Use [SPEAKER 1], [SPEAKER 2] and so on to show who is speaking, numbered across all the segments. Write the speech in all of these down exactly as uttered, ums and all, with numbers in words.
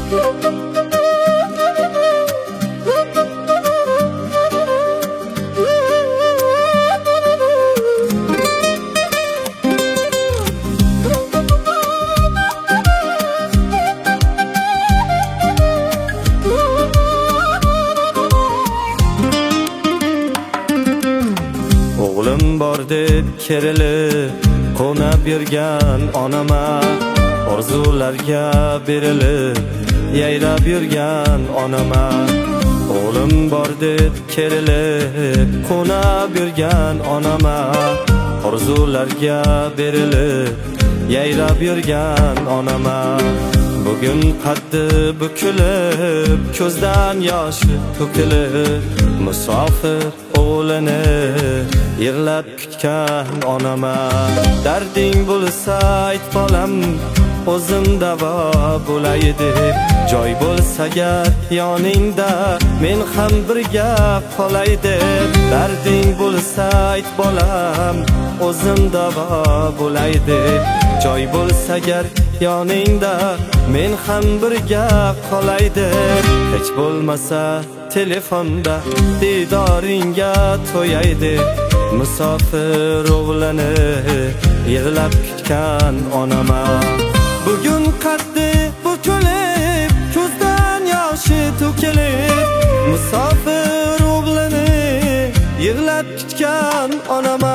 [SPEAKER 1] O'g'lim bor deb kerilib qo'nab yurgan onama, orzularga berilib yayrab yurgan onama. O'g'lim bor deb kerilib qo'nab yurgan onama, orzularga berilib yayrab yurgan onama. Bugun qaddi bukilib, ko'zdan yoshi to'kilib, musofir o'g'lini yig'lab kutgan onama. Darding bo'lsa ayt bolam, o'zim davo bo'lay deb, joy bo'lsa agar yoningda men ham birga qolay deb. Darding bo'lsa ayt bolam, o'zim davo bo'lay deb, joy bo'lsa agar yoningda men ham birga qolay deb. Hech bo'lmasa telefonda didoringga to'yay deb, musofir o'g'lini yig'lab kutgan onama. Bugun qaddi bukilib, ko'zdan yoshi to'kilib, musofir o'g'lini yig'lab kutgan onama.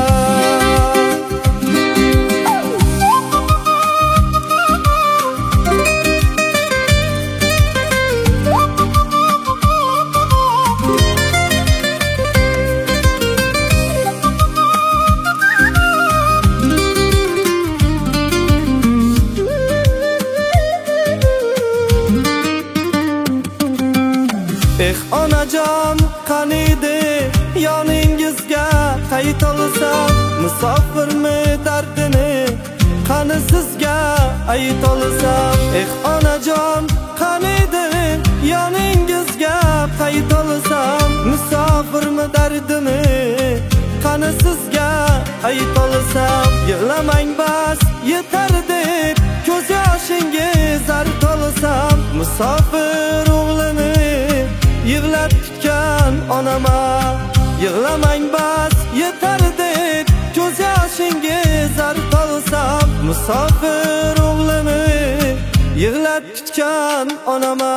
[SPEAKER 1] Eh onajon qaniydi yoningizga qayt olsam, musofirmi dardini qani sizga ayt olsam. Eh onajon qaniydi yoningizga qayt olsam, musofirmi dardini qani sizga ayt olsam. Yig'lamang bas yetar deb ko'z yoshingiz zart olsam, musofir o'g'lini yig'lab kutgan onama. Yig'lamang bas yetar deb ko'z yoshingiz zart olsam, musofir o'g'lini yig'lab kutgan onama.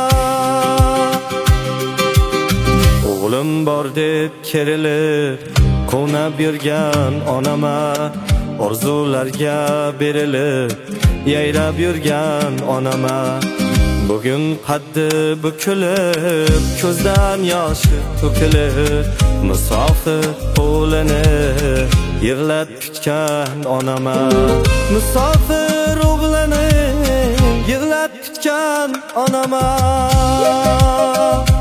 [SPEAKER 1] O'g'lim bor deb kerilib qo'nab yurgan onama, orzularga berilib yayrab yurgan onama. Bugun qaddi bukilib, ko'zdan yoshi to'kilib, musofir o'g'lini yig'lab kutgan onama. Musofir o'g'lini yig'lab kutgan onama.